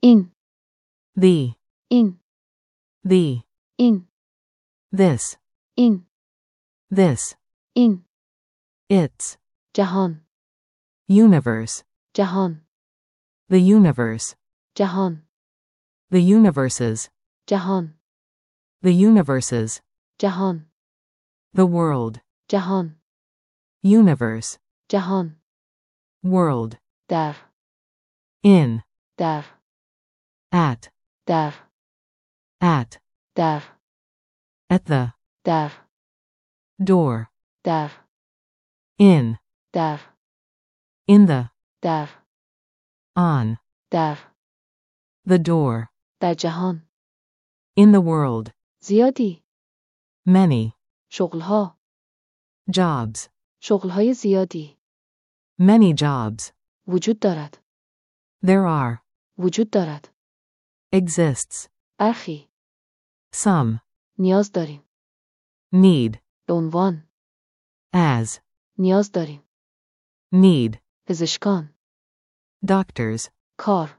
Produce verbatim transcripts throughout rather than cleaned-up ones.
این the, این the, این this, این this, این its, جهان universe, جهان the universe, جهان the universes, جهان the universes, جهان the world, جهان universe, جهان world, در in, در at, در at, در at the, در door, در in, در in the, در on, در the door, در جهان in the world, زیادی many, شغلها jobs, شغلهای زیادی many jobs, وجود دارد there are, وجود دارد exists, برخی some, نیاز داریم need, به عنوان as, نیاز داریم need, پزشکان doctors, کار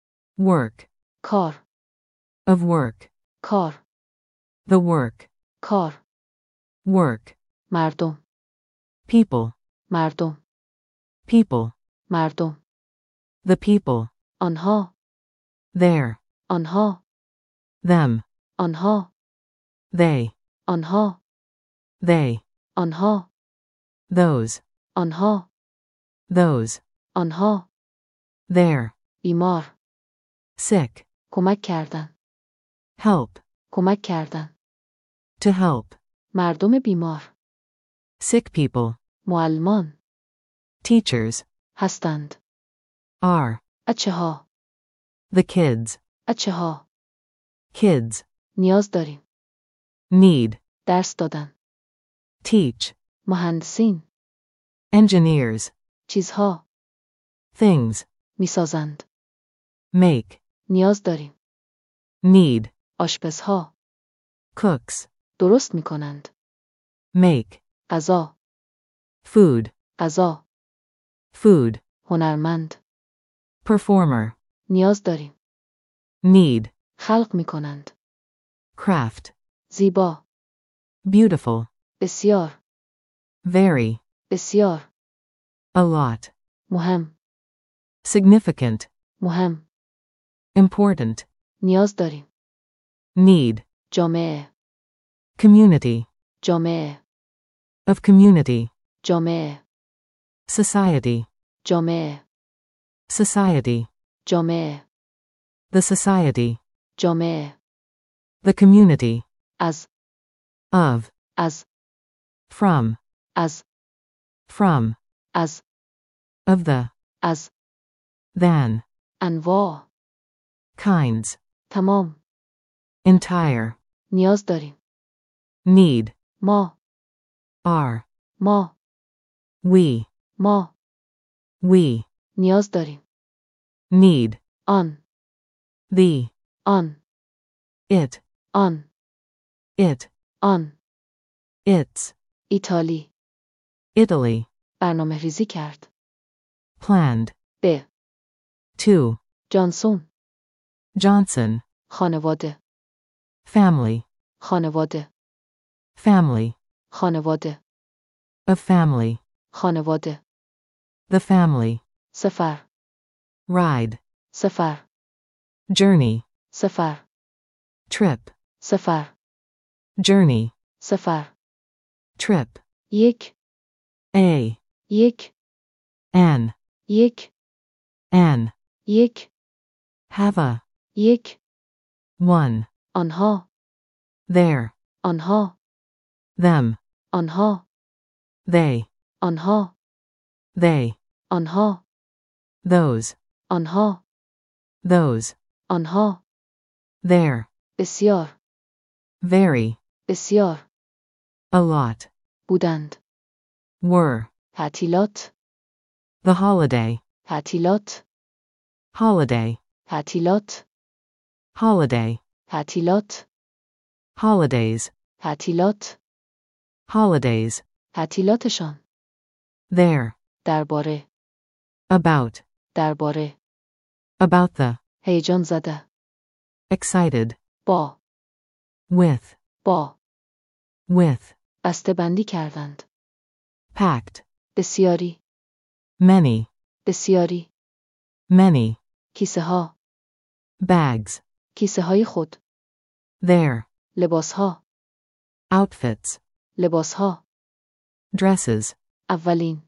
work, کار of work, کار the work, کار work, مردم people, مردم people, مردم the people, آنها their, آنها them, آنها they, آنها they, آنها those, آنها those, آنها their, بیمار sick, کمک کردن help, کمک کردن to help, مردم بیمار sick people, معلمان teachers, هستند are, بچه ها the kids, بچه ها kids, نیاز داریم need, درس دادن teach, مهندسین engineers, چیزها things, میسازند make, نیاز داریم need, آشپزها cooks, درست میکنند make, غذا food, غذا food, هنرمند performer, نیاز داریم need, خلق میکنند craft, زیبا beautiful, بسیار very, بسیار a lot, مهم significant, مهم important, نیاز داریم need, جامعه community, جامعه of community, جامعه society, جامعه society, جامعه the society, جامعه the community, از of, از from, از from, از of the, از than, انواع kinds, تمام entire, نیاز داریم need, ما are, ما we, ما we, نیاز داریم need, آن the, آن it, آن it, آن its, ایتالی Italy, برنامه ریزی کرد planned, به to, جانسون Johnson, خانواده family, خانواده family, خانواده of family, خانواده the family, سفر ride, سفر journey, سفر trip, سفر journey, سفر trip, یک a, یک an, یک an, یک have a, یک one, آنها there, آنها them, آنها they, آنها they, آنها those, آنها those, آنها there, بسیار very, بسیار a lot, بودند were, تعطیلات the holiday, تعطیلات holiday, تعطیلات holiday, تعطیلات holidays, تعطیلات holidays, تعطیلاتشان there, درباره about, درباره about the, هیجان زده. excited, با. with, با. with, بسته بندی کردند. packed, بسیاری. many, بسیاری. many, کیسه ها. bags, کیسه های خود. their, لباس ها. outfits, لباس ها. dresses, اولین.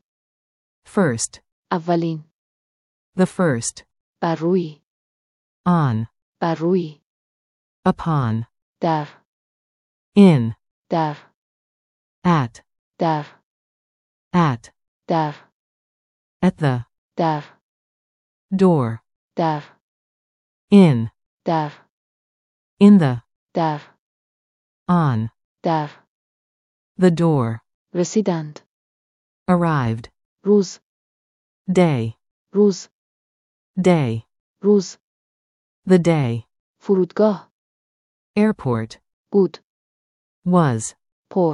first, اولین. the first, بر روی. on, بر روی. upon, در. in, در. at, در. at, در. at the, در. door, در. in, در. in the, در. on, در. the door, رسیدند. arrived, روز. day, روز. day, روز. the day, فرودگاه. airport, بود. was, پر.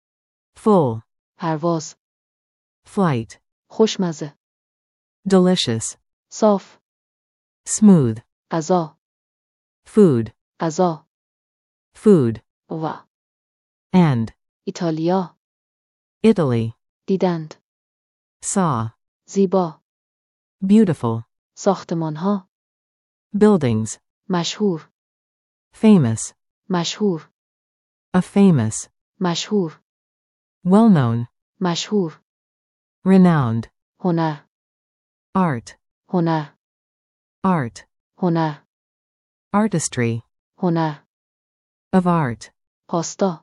full, پرواز. flight, خوشمزه. delicious, صاف. smooth, غذا. food, غذا. food, و. and, ایتالیا. Italy, دیدند. saw, زیبا. beautiful, ساختمان ها. buildings, مشهور. famous, مشهور. a famous, مشهور. well known, مشهور. renowned, هنر. art, هنر. art, هنر. artistry, هنر. of art, پاستا.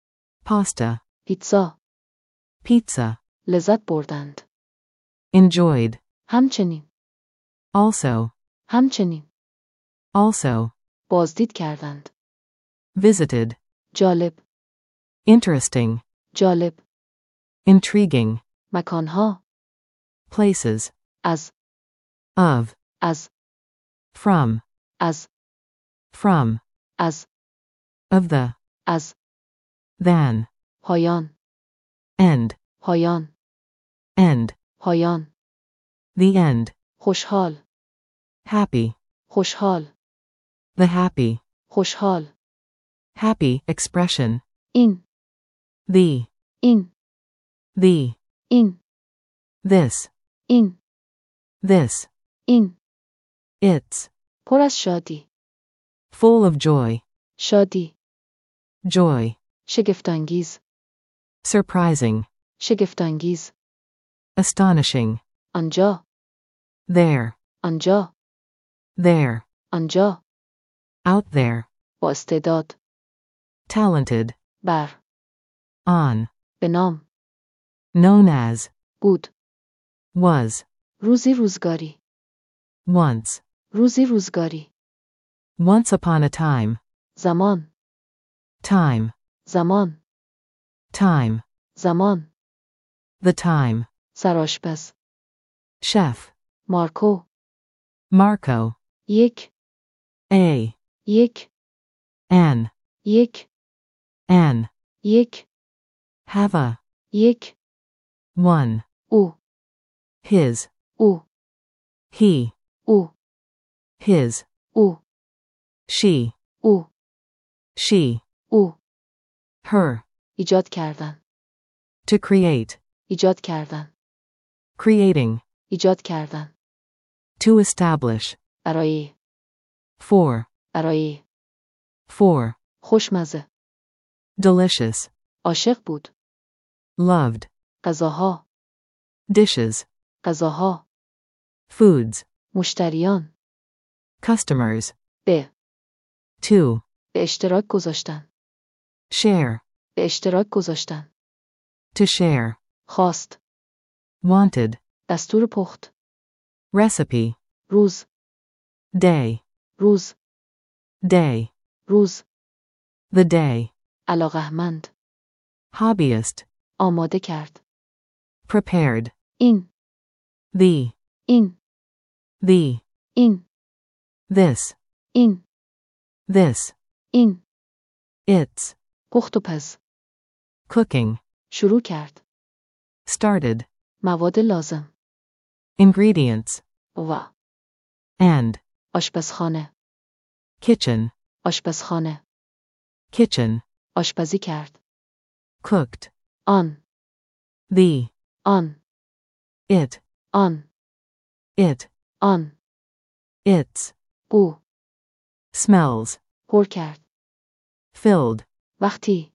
pasta, پیتزا. pizza, لذت بردند. enjoyed, همچنین. also, همچنین. also, بازدید کردند. visited, جالب. interesting, جالب. intriguing, مکانها. places, از. of, از. from, از. from, از. of the, از. than, پایان. end, پایان. end, پایان. the end, خوشحال. happy, خوشحال. the happy, خوشحال. happy expression, این. the, این. the, این. this, این. this, این. its, پر از شادی. full of joy, شادی. joy, شگفتانگیز. surprising, شگفتانگیز. astonishing, آنجا. there, آنجا. there, آنجا. out there, با استعداد. talented, بر. on, به نام. known as, بود. was, روزی روزگاری. once, روزی روزگاری. once upon a time, زمان. time, زمان. time, زمان. the time, سرآشپز. chef, مارکو. Marco, یک. a, یک. an, یک. an, یک. have a, یک. one, او. his, او. he, او. his, او. she, او. she, او. her, ایجاد کردن. to create, ایجاد کردن. creating, ایجاد کردن. to establish, برای. for, برای. for, خوشمزه. delicious, عاشق بود. loved, غذاها. dishes, غذاها. foods, مشتریان. customers, به. to, به اشتراک گذاشتن. share, به اشتراک گذاشتن. to share, خواست. wanted, دستور پخت. recipe, روز. day, روز. day, روز. the day, علاقه‌مند. hobbyist, آماده کرد. prepared, این. the, این. the, این. this, این. this, این. its, پخت و پز. cooking, شروع کرد. started, مواد لازم. ingredients, و. and, آشپزخانه. kitchen, آشپزخانه. kitchen, آشپزی کرد. cooked, آن. the, آن. it, آن. it, آن. its, او. smells, پر کرد. filled, وقتی.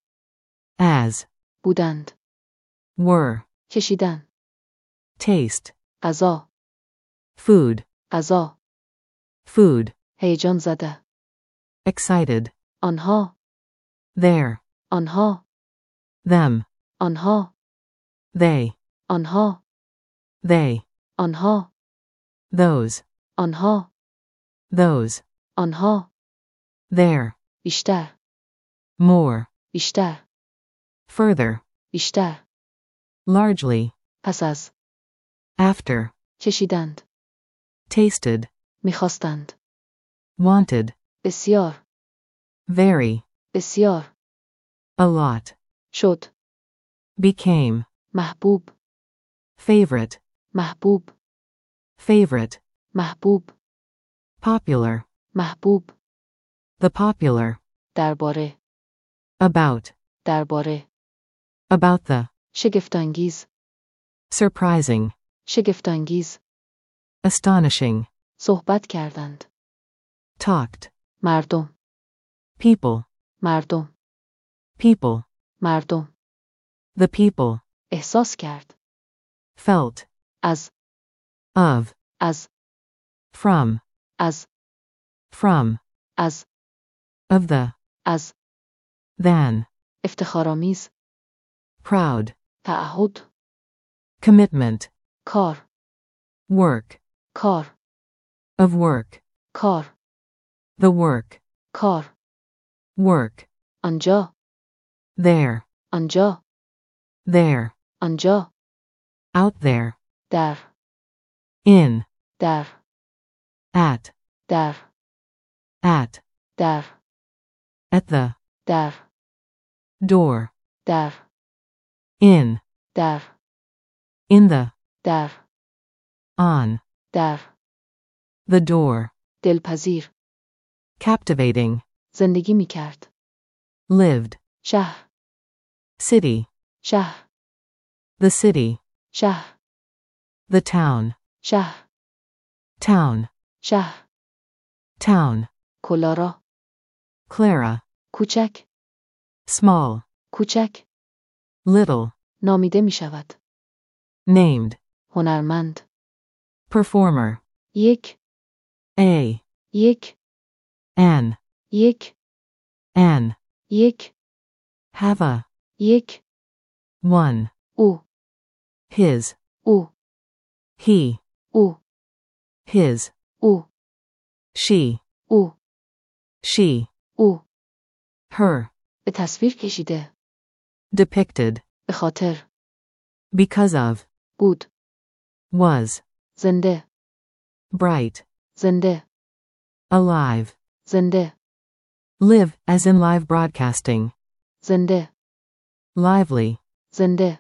as, بودند. were, کشیدن. taste, غذا. food, غذا. food, هیجان زده. excited, آنها. there, آنها. them, آنها. they, آنها. they, آنها. those, آنها. those, آنها. there, بیشتر. more, بیشتر. further, بیشتر. largely, پس از. after, کشیدند. tasted, میخواستند. wanted, بسیار. very, بسیار. a lot, شد. became, محبوب. favorite, محبوب. favorite, محبوب. popular, محبوب. the popular, درباره. about, درباره. about the, شگفتانگیز. surprising, شگفتانگیز. astonishing, صحبت کردند. talked, مردم. people, مردم. people, مردم. the people, احساس کرد. felt, از. of, از. from, از. from, از. of the, از. than, افتخارآمیز. proud, تعهد. commitment, کار. work, کار. of work, کار. the work, کار. work, آنجا. there, آنجا. there, آنجا. out there, در. in, در. at, در. at, در. at the, در. door, در. in, در. in the, در. on, در. the door, دلپذیر. captivating, زندگی می کرد. lived, شهر. city, شهر. the city, شهر. the town, شهر. town, شهر. town, کلارا. Clara, کوچک. small, کوچک. little, نامیده می شود. named, هنرمند. performer, یک. a, یک. an, یک. an, یک. have a, یک. one, او. his, او. he, او. his, او. she, او. she, او. her, به تصویر کشیده. depicted, به خاطر. because of, بود. was, زنده. bright, زنده. alive, زنده. live as in live broadcasting, زنده. lively, زنده.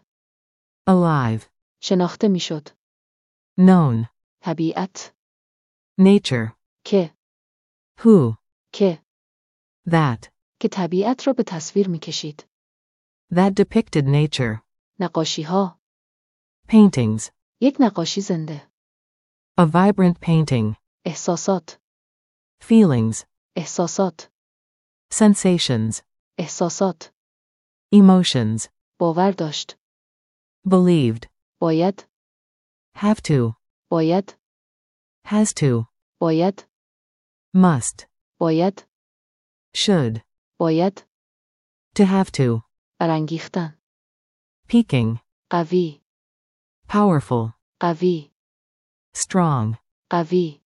alive, شناخته می شد. known, طبیعت. nature, که. who, که. that, که طبیعت را به تصویر می کشید. that depicted nature, نقاشی ها. paintings, یک نقاشی زنده. a vibrant painting, احساسات. feelings, احساسات. sensations, احساسات. emotions, باور داشت. believed, باید. have to, باید. has to, باید. must, باید. should, باید. to have to, برانگیختن. peaking, قوی. powerful, قوی. strong, قوی.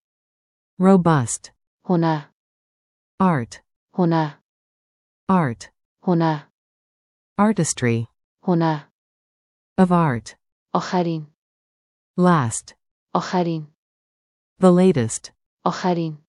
robust, هنر. art, هنر. art, هنر. artistry, هنر. of art, آخرین. last, آخرین. the latest, آخرین.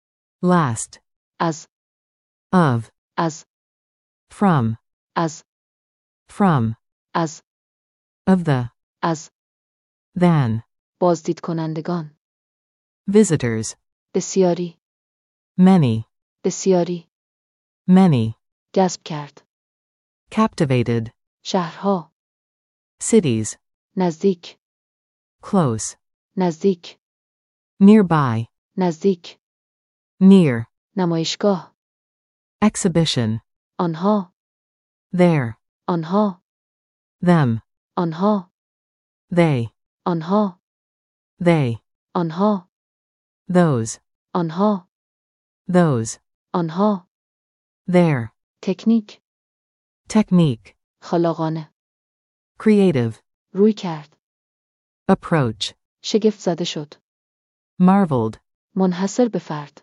last, از. of, از. from, از. from, از. of the, از. than, بازدید کنندگان. visitors, بسیاری. many, بسیاری. many, جذب کرد. captivated, شهرها. cities, نزدیک. close, نزدیک. nearby, نزدیک. near, نمایشگاه. exhibition, آنها. there, آنها. them, آنها. they, آنها. they, آنها. those, آنها. those, آنها. there, تکنیک. technique, خلاقانه. creative, روی کرد. approach, شگفت زده شد. marveled, منحصر به فرد.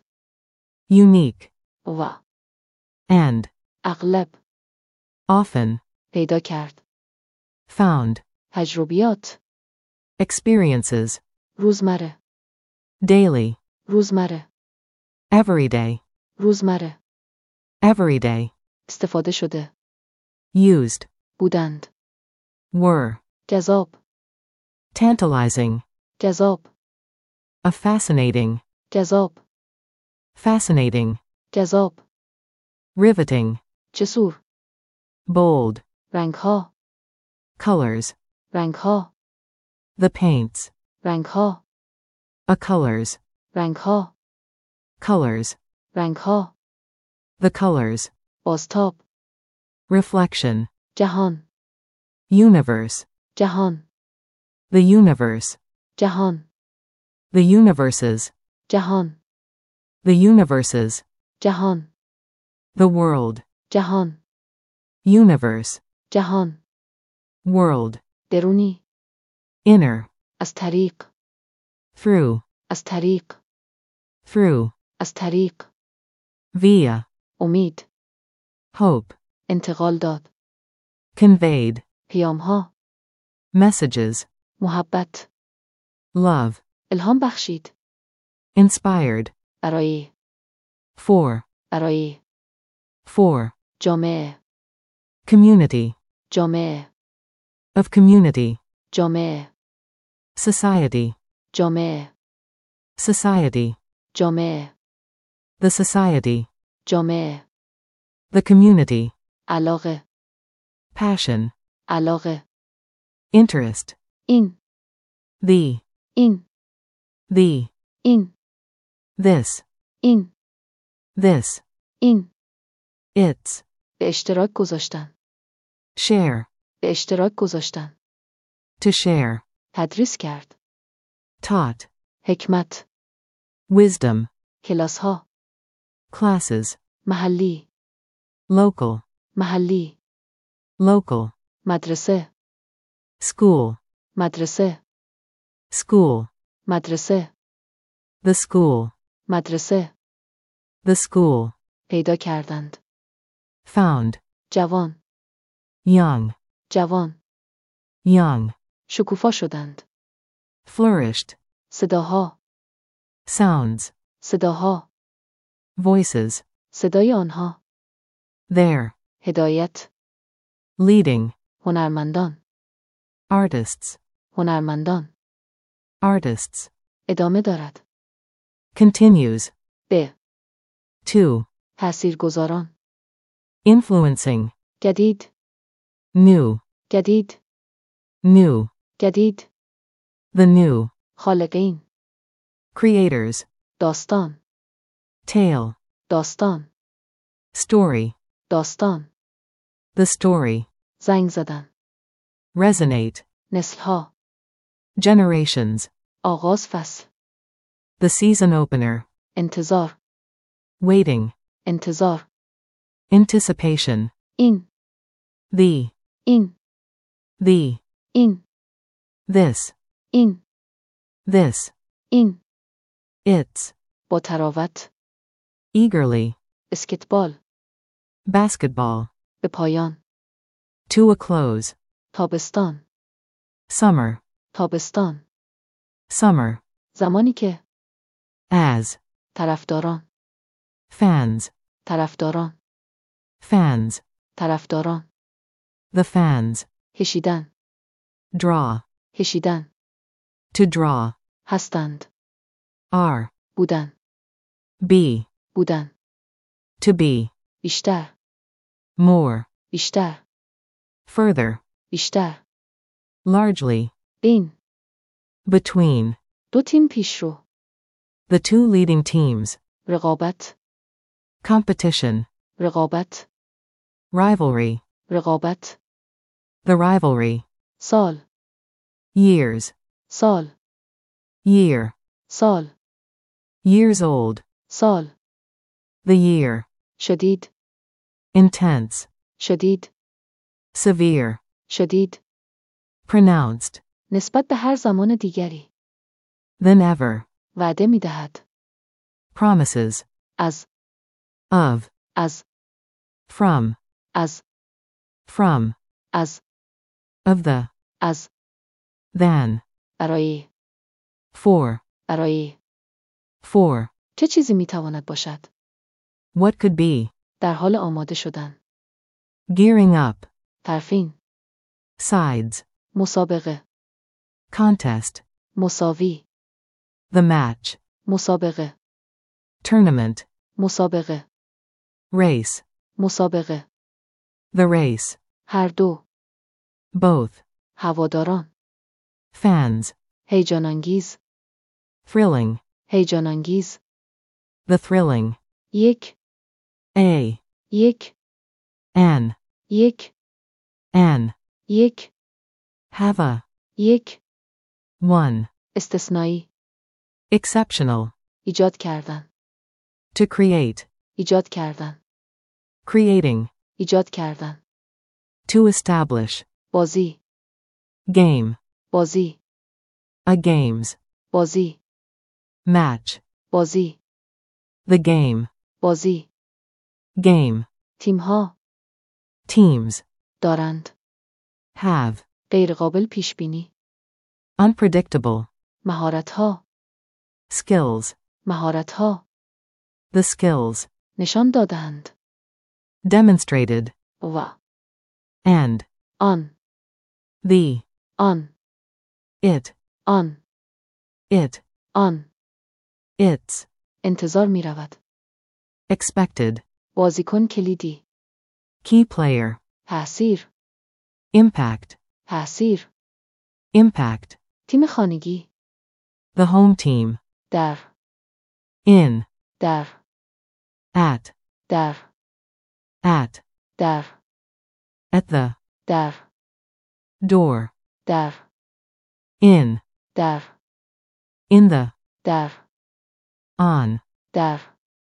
unique, و. and, اغلب. often, پیدا کرد. found, تجربیات. experiences, روزمره. daily, روزمره. everyday, روزمره. everyday, استفاده شده. used, بودند. were, جذاب. tantalizing, جذاب. a fascinating, جذاب. fascinating, جذاب. riveting, جسور. bold, رنگها. colors, رنگها. the paints, رنگها. a colors, رنگها. colors, رنگها. the colors, بازتاب. reflection, جهان. universe, جهان. the universe, جهان. the universes, جهان. the universes, جهان. the world, جهان. universe, جهان. world, درونی. inner, از طریق. through, از طریق. through, از طریق. via, امید. hope, انتقال داد. conveyed, پیامها. messages, محبت. love, الهام بخشید. inspired, برای. for, برای. for, جامعه. community, جامعه. of community, جامعه. society, جامعه. society, جامعه. the society, جامعه. the community, علاقه. passion, علاقه. interest, این. the, این. the, این. this, این. this, این. its, به اشتراک گذاشتن. share, به اشتراک گذاشتن. to share, تدریس کرد. taught, حکمت. wisdom, کلاس ها. classes, محلی. local, محلی. local, مدرسه. school, مدرسه. school, مدرسه. the school, مدرسه. the school, پیدا کردند. found, جوان. young, جوان. young, شکوفا شدند. flourished, صداها. sounds, صداها. voices, صدای آنها. there, هدایت. leading, هنرمندان. artists, هنرمندان. artists, ادامه دارد. continues, به. to, تاثیرگذاران. influencing, جدید. new, جدید. new, جدید. the new, خالقین. creators, داستان. tale, داستان. story, داستان. the story, زنگ زدن. resonate, نسلها. generations, آغاز فصل. the season opener, انتظار. waiting, انتظار. anticipation, این. the, این. the, این. this, این. this, این. its, با تراوت. eagerly, اسکتبال. basketball, به پایان. to a close, تابستان. summer, تابستان. summer, زمانی که. as, طرفداران. fans, طرفداران. fans, طرفداران. the fans, کشیدن. draw, کشیدن. to draw, هستند. are, بودن. Be. بودن. To be. بیشتر. More. بیشتر. Further. بیشتر. Largely. بین. Between. دو تیم پیشرو. The two leading teams. رقابت. Competition. رقابت. Rivalry. رقابت. The rivalry. سال. Years. سال. Year. سال. Years old. سال. The year. شدید. Intense. شدید. Severe. شدید. Pronounced. نسبت به هر زمان دیگری. Than ever. وعده می دهد. Promises. از. Of. از. From. از. From. از. Of the. از. Than. برای. For. برای. For. چه چیزی می تواند باشد؟ What could be. در حال آماده شدن. Gearing up. طرفین. Sides. مسابقه. Contest. مساوی. The match. مسابقه. Tournament. مسابقه. Race. مسابقه. The race. هر دو. Both. هواداران. Fans. هیجان انگیز. Thrilling. هیجان انگیز. The thrilling. یک. A. یک. An. یک. An. یک. Have a. یک. One. استثنایی. Exceptional. ایجاد کردن. To create. ایجاد کردن. Creating. ایجاد کردن. To establish. بازی. Game. بازی. A games. بازی. Match. بازی. The game. بازی. Game. تیمها. Teams. دارند. have. غیرقابل پیش بینی. Unpredictable. مهارت‌ها. Skills. مهارت‌ها. The skills. نشان دادند. Demonstrated. و. And. آن. The. آن. It. آن. It. آن. Its. انتظار می رود. Expected. بازیکن کلیدی. Key player. تأثیر. Impact. تأثیر. Impact. تیم خانگی. The home team. در. In. در. At. در. At. در. At the. در. Door. در. In. در. In the. در. On. در.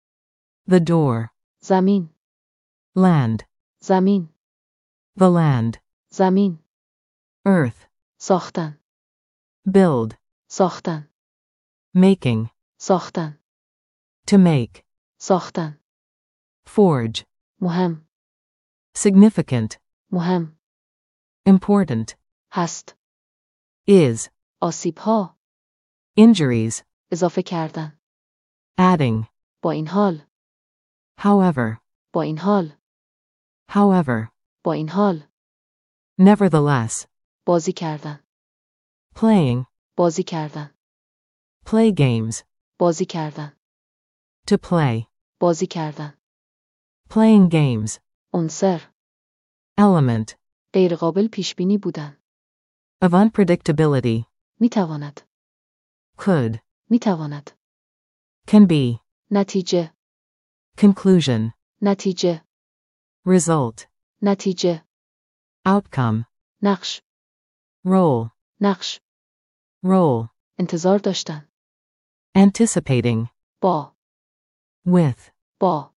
The door. زمین. Land. زمین. The land. زمین. Earth. ساختن. Build. ساختن. Making. ساختن. To make. ساختن. Forge. مهم. Significant. مهم. Important. هست. Is. آسیب‌ها. Injuries. اضافه کردن. Adding. با این حال. However. با این حال. However. با این حال. Nevertheless. بازی کردن. Playing. بازی کردن. Play games. بازی کردن. To play. بازی کردن. Playing games. عنصر. Element. غیرقابل پیش بینی بودن. Of unpredictability. می تواند. Could. می تواند. Can be. نتیجه. Conclusion. نتیجه. Result. نتیجه. Outcome. نقش. Role. نقش. Role. انتظار داشتن. Anticipating. با. With. با.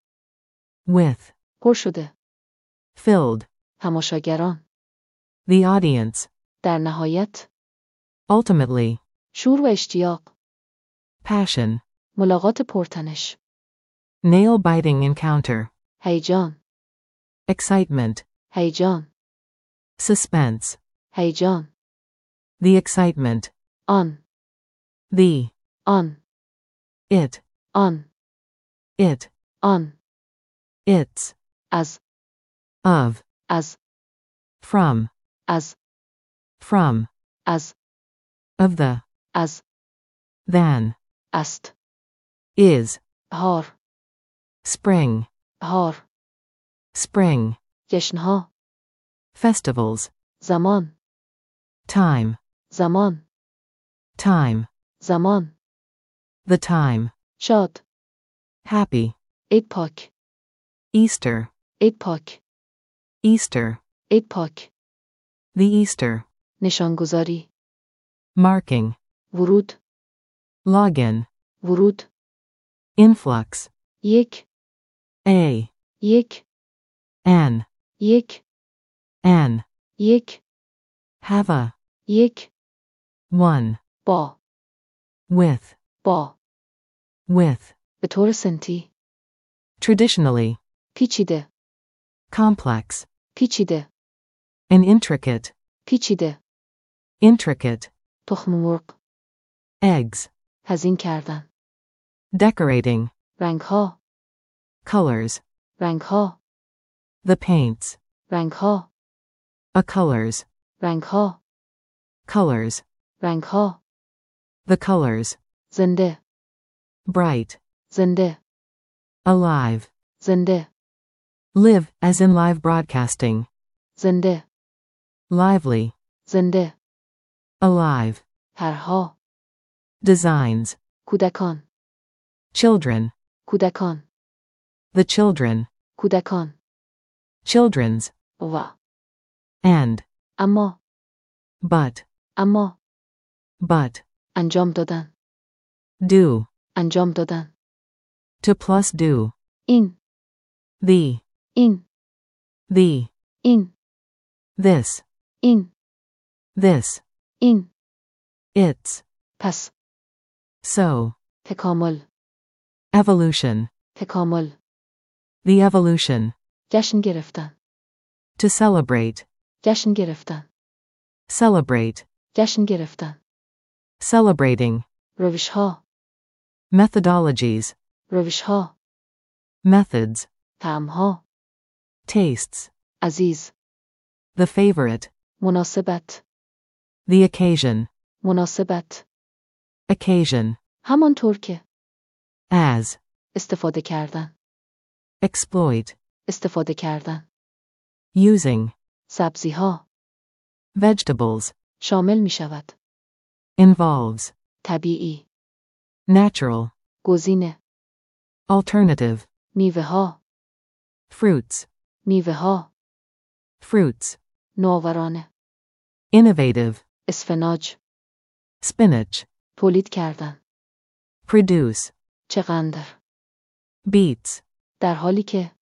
With. پر شده. Filled. تماشاگران. The audience. در نهایت. Ultimately. شور و اشتیاق. Passion. ملاقات پرتنش. Nail-biting encounter. هیجان. Excitement. هیجان. Suspense. هیجان. The excitement. آن. The. آن. It. آن. It. آن. Its. از. Of. از. From. از. From. از. Of the. از. Than. است. Is. بهار spring, بهار spring, جشنها festivals, زمان time, زمان time, زمان the time, شاد happy, عید پاک Easter, عید پاک Easter, عید پاک the Easter, نشانگذاری marking, ورود login, ورود influx, یک a, یک an, یک an, یک have a, یک one, با with, با with, به طور سنتی traditionally, پیچیده complex, پیچیده and intricate, پیچیده intricate, تخم مرغ eggs, تزیین کردن decorating, رنگها colors, رنگها the paints, رنگها a colors, رنگها colors, رنگها the colors, زنده bright, زنده alive, زنده live as in live broadcasting, زنده lively, زنده alive, طرحها designs, کودکان children, کودکان the children, کودکان children's, و and, اما but, اما but, انجام دادن do, انجام دادن to plus do, این the, این the, این this, این this, این its, پس so, تکامل evolution, تکامل the evolution, جشن گرفتن to celebrate, جشن گرفتن celebrate, جشن گرفتن celebrating, روشها methodologies, روشها methods, طعمها tastes, عزیز the favorite, مناسبت the occasion, مناسبت occasion, همانطور که as, استفاده کردن exploit, استفاده کردن using, سبزیها vegetables, شامل می شود involves, طبیعی natural, گزینه alternative, میوه ها fruits, میوه ها fruits, نوآورانه innovative, اسفناج spinach, تولید کردن produce, چقدر beets, در حالی که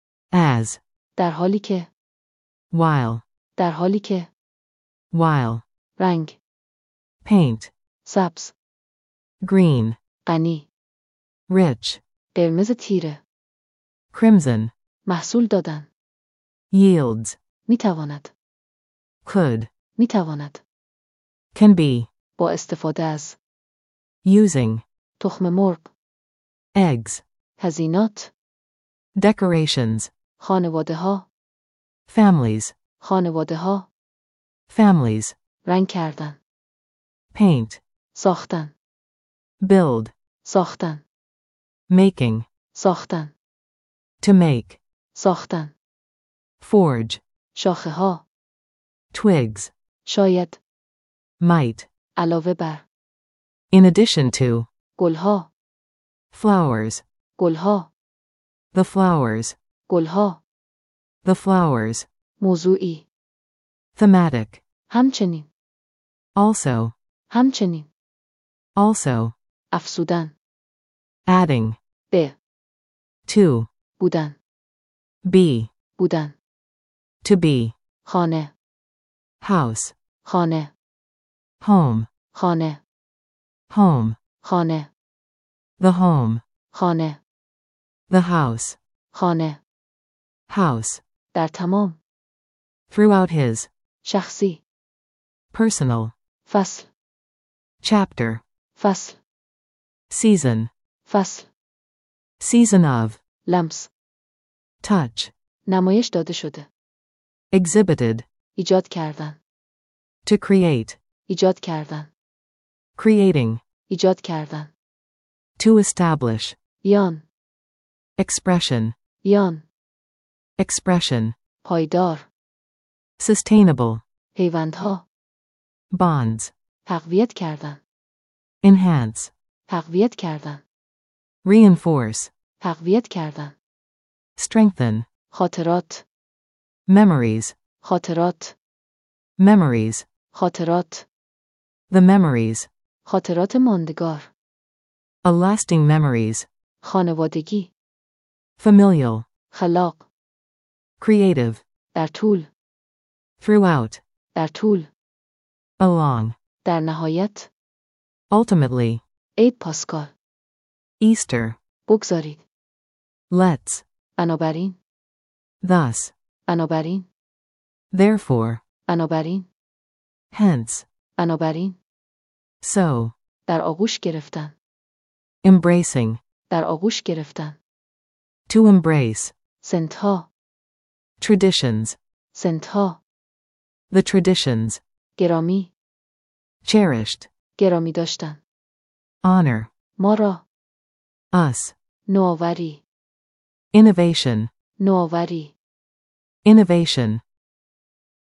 as, در حالی که while, در حالی که while, رنگ paint, سبز green, غنی rich, قرمز تیره crimson, محصول دادن yields, می تواند could, می تواند can be, با استفاده از using, تخم مرغ eggs, هزینات decorations, خانواده ها families, خانواده ها families, رنگ کردن paint, ساختن build, ساختن making, ساختن to make, ساختن forge, شاخه ها twigs, شاید might, علاوه بر in addition to, گلها flowers, گلها the flowers, گلها the flowers, موضوعی thematic, همچنین also, همچنین also, افزودن adding, به to, بودن be, بودن to be, خانه house, خانه home, خانه home, خانه the home, خانه the house, خانه house, در تمام throughout his, شخصی personal, فصل chapter, فصل season, فصل season of, لمس touch, نمایش داده شده exhibited, ایجاد کردن to create, ایجاد کردن creating, ایجاد کردن to establish, یان. expression, یان. expression, پایدار. sustainable, پیوندها. bonds, تقویت کردن. enhance, تقویت کردن. reinforce, تقویت کردن. strengthen, خاطرات. memories, خاطرات. memories, خاطرات. the memories, خاطرات ماندگار. a lasting memories, خانوادگی. familial, خلاق. creative, در طول. throughout, در طول. along, در نهایت. ultimately, عید پاسکال. Easter, بگذارید. let's, بنابراین. thus, بنابراین. therefore, بنابراین. hence, بنابراین. so, در آغوش گرفتن. embracing, در آغوش گرفتن. to embrace, سنتها. traditions, سنتها. the traditions, گرامی. cherished, گرامی داشتن. honor, ما را. us, نوآوری. innovation, نوآوری. innovation,